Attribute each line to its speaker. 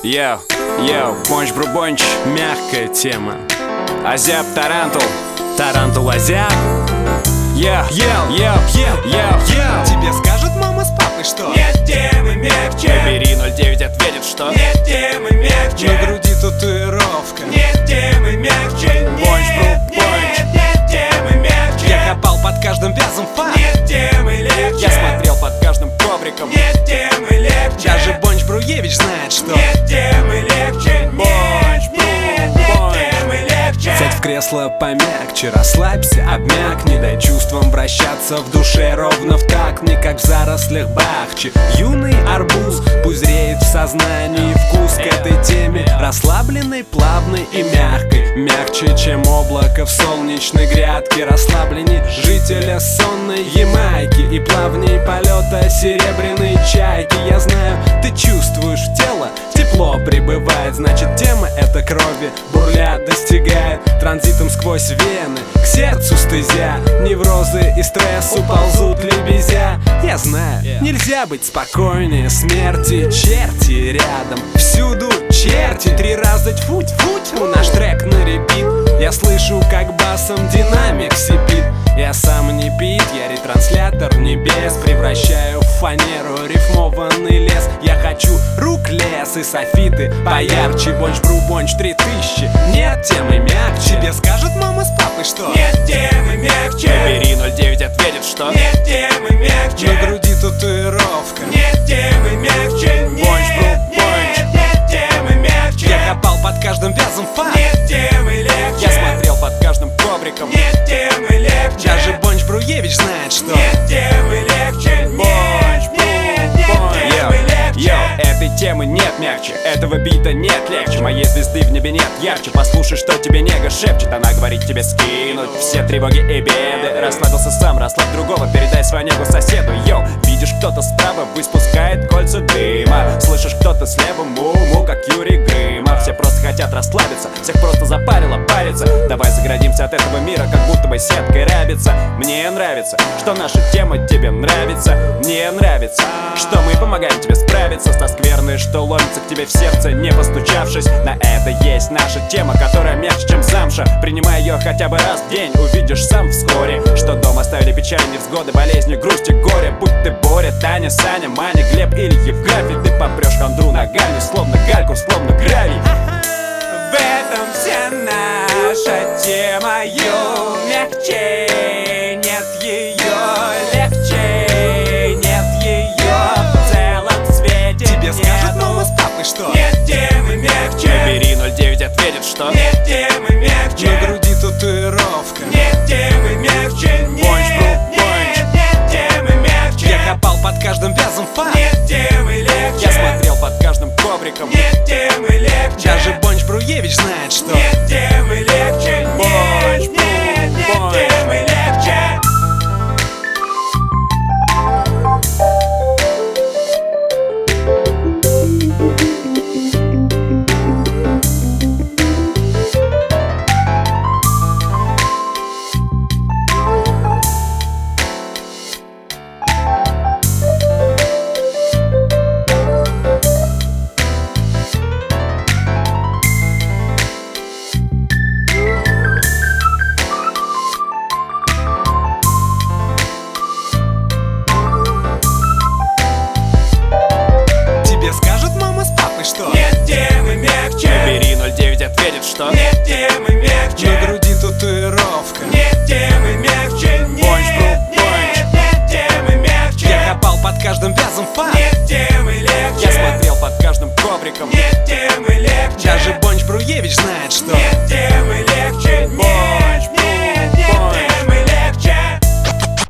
Speaker 1: Бонч-брубонч,
Speaker 2: мягкая тема.
Speaker 1: Азиап Тарантул.
Speaker 2: Тарантул Азиап.
Speaker 3: Тебе скажут мама с папой, что
Speaker 4: нет темы мягче.
Speaker 1: Бери 09 ответит, что
Speaker 4: нет темы мягче.
Speaker 3: на груди татуировка.
Speaker 4: Нет темы мягче. Нет темы мягче.
Speaker 3: Я копал под каждым вязом фан.
Speaker 4: Нет темы легче.
Speaker 1: я смотрел под каждым ковриком.
Speaker 4: Нет темы легче.
Speaker 3: Даже Бонч Бруевич знает, что
Speaker 4: нет темы легче. Нет темы легче.
Speaker 3: сядь в кресло помягче, расслабься, обмякни. Дай чувствам вращаться в душе ровно в такт. Не как в зарослях бахчи. Юный арбуз пузреет в сознании. Вкус к этой теме расслабленный, плавный и мягкой. Мягче, чем облако в солнечной грядке. Расслабленней жителя сонной Ямайки. И плавней полета серебряной чайки. Я знаю, ты чувствуешь в тело, тепло прибывает. Значит, тема эта крови бурля достигает. Транзитом сквозь вены, к сердцу стезя. Неврозы и стресс уползут лебезя. Я знаю, нельзя быть спокойнее смерти. Черти рядом, всюду черти. 3 раза тьфу-тьфу-тьфу, наш трек на репит. Я слышу, как басом динамик сипит. Я сам не бит, я ретранслятор небес. Превращаю в фанеру рифмованный лес. Я хочу рук, лес и софиты поярче. Бонч-брубонч 3000, нет темы мягче. Тебе скажут мама с папой, что
Speaker 4: нет темы мягче.
Speaker 1: Бери 09 ответит, что
Speaker 4: нет темы мягче.
Speaker 3: на груди татуировка.
Speaker 4: Нет темы мягче. Нет темы мягче.
Speaker 3: Я копал под каждым вязом фан.
Speaker 4: Нет темы легче.
Speaker 1: я смотрел под каждым ковриком.
Speaker 4: Нет темы легче.
Speaker 3: Даже Бонч Бруевич знает, что
Speaker 4: нет темы легче. Нет темы легче.
Speaker 1: Этой темы нет мягче, этого бита нет легче. Моей звезды в небе нет ярче. Послушай, что тебе нега шепчет. Она говорит тебе скинуть все тревоги и беды. Расслабился сам, расслабь другого. Передай свою негу соседу. Йоу, видишь, кто-то справа выспускает кольца дыма. Слышишь, кто-то слева му-му, как Юрий Грыма. Все просто хотят расслабиться, всех просто запарило париться. Давай заградимся от этого мира, как будто бы сеткой рябится. Мне нравится, что наша тема тебе нравится. Мне нравится, что мы помогаем тебе справиться с скверной, что ломится к тебе в сердце, не постучавшись. На это есть наша тема, которая мягче, чем замша. Принимай ее хотя бы раз в день, увидишь сам вскоре, что дома оставили печали, невзгоды, болезни, грусти, горе. Будь ты Боря, Таня, Саня, Маня, Глеб или Евграфий, ты попрешь хандру ногами, словно гальку, словно гравий.
Speaker 4: В этом вся наша тема. Мягче, нет ее легче. Нет ее в целом свете.
Speaker 3: тебе скажут мама с папой, что
Speaker 4: нет темы мягче.
Speaker 1: Бери 09 ответит, что
Speaker 4: нет темы мягче.
Speaker 3: на груди татуировка.
Speaker 4: Нет темы мягче. Нет темы мягче.
Speaker 3: Я копал под каждым вязом фан.
Speaker 4: Нет темы легче.
Speaker 1: я смотрел под каждым ковриком.
Speaker 4: Нет темы легче.
Speaker 3: Даже Бонч Бруевич знает, что
Speaker 4: нет темы легче. Нет темы легче.
Speaker 3: что
Speaker 4: нет темы мягче.
Speaker 1: Бери 09 ответит, что
Speaker 4: нет темы мягче.
Speaker 3: на груди татуировка.